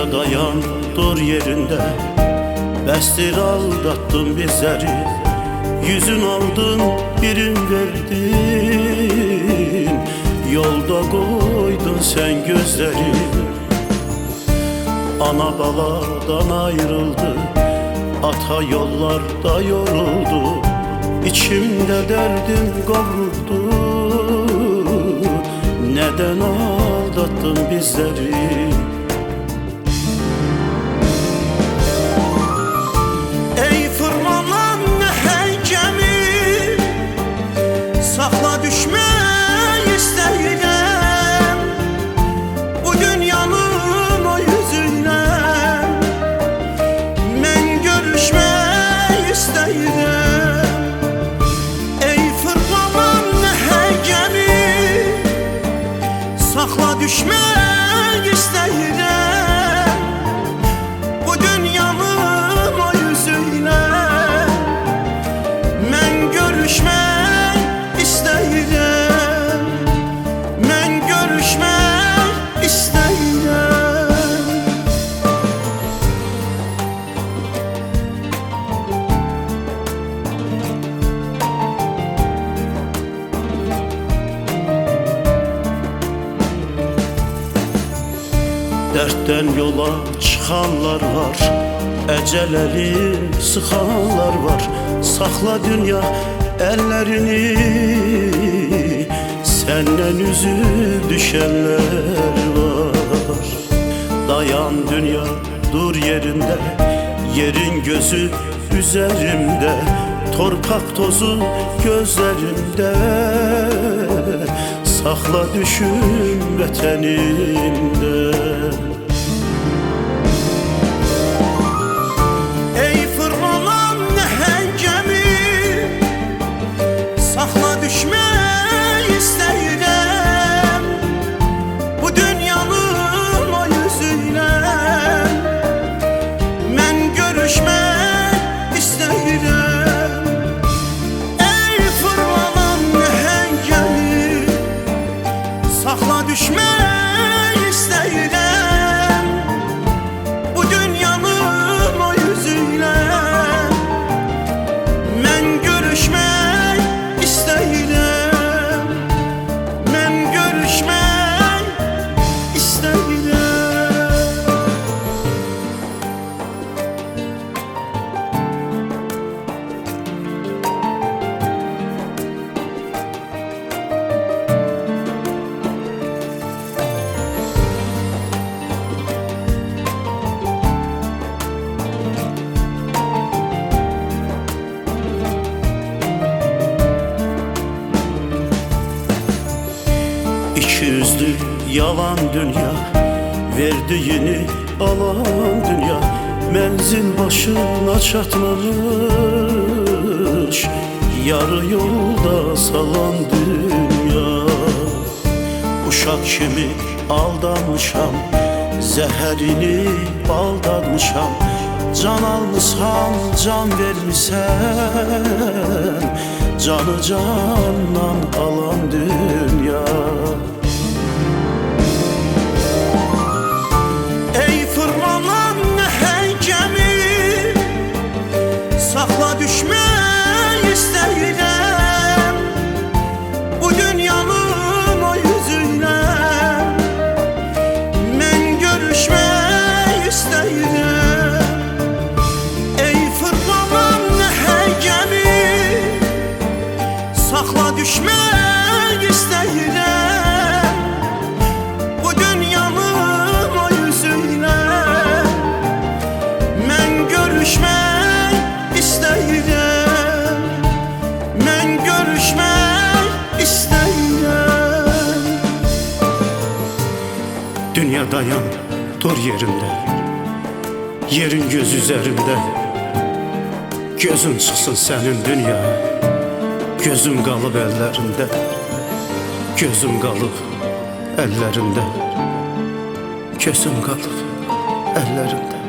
Dünya dayan dur yerinde, bəsdir aldattın bizleri. Yüzün aldın birin verdin, yolda koydun sen gözleri. Ana baladan ayrıldı, ata yollarda yoruldu. İçimde derdim kavruldu, neden aldattın bizleri? Ey fırlanan hey gemi, sakla düşmək istəyirəm bu dünyanın o yüzündən. Mən görüşmək istəyirəm. Ey fırlanan hey gemi, sakla düşmək istəyirəm bu dünyanın o yüzündən. Mən görüşmək istəyirəm. Mən görüşmək istəyirəm. Dertten yola çıkanlar var, eceleri sıkanlar var. Sakla dünya ellerini, senden üzüp düşenler var. Dayan dünya dur yerinde, yerin gözü üzerimde. Torpak tozu gözlerimde, sakla düşün veteninde. Ey fırlanan hey gemi, sakla düşmək istəyirəm bu dünyanın o yüzündən. Mən görüşmək istəyirəm. Ey fırlanan hey gemi, sakla düşmək istəyirəm bu dünyanın o yüzündən. Mən görüşmək istəyirəm. Mən görüşmək istəyirəm. İki yüzlü yalan dünya, verdiğini alan dünya. Menzil başına çatmamış, yarı yolda salan dünya. Uşak kimi aldanmışam, zəhərini baldanmışam. Can almışam, can vermişəm, canı candan alan dünya. Ey fırlanan hey gemi, sakla düşmək istəyirəm bu dünyanın o yüzündən. Mən görüşmək istəyirəm. Ey fırlanan hey gemi, sakla düşmək istəyirəm bu dünyanın o yüzündən. Mən görüşmək istəyirəm. Mən görüşmək istəyirəm. Dünya dayan dur yerinde, yerin göz üzerinde. Gözün çıksın senin dünya, gözüm kalıp ellerinde. Gözüm kalıp ellerinde, gözüm kalıp ellerinde.